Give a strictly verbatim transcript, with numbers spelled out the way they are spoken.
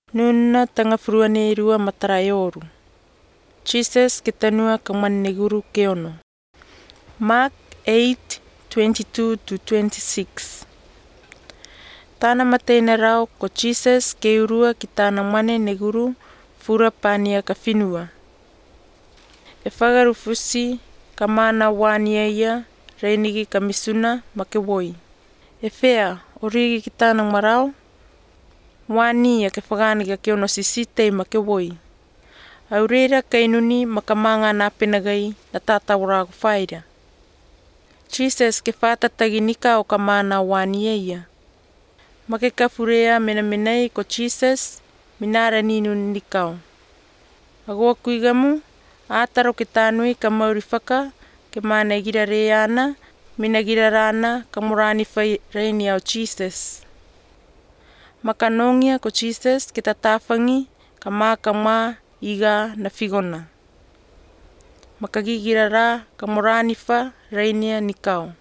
Nuna tanga furuane irua matarayoru. Jesus kitanua kamane guru keono. Mark eight twenty-two to twenty-six. Tana matena rao ko Jesus keurua kitana mane neguru fura pania kafinua. E whagarufusi kamana wania ia reinigi kamisuna makewoi. E whea origi kitana marao wani ia ke whagani keono sisite makewoi. Aurera kainuni makamanga na penagai na tatawara kufaira. Jesus ke whatatagi nika o kamana wania ia. Make kafurea mena menai ko Jesus minara ninu nikao. Agua kuigamu ataro ke tanui ka mauri whaka ke mana gira reana mina gira rana ka morani whai reini au Jesus. Makanongia ko Jesus ke tatafangi ka maka ma iga na figona. Makagigira ra ka morani wha reini nikao.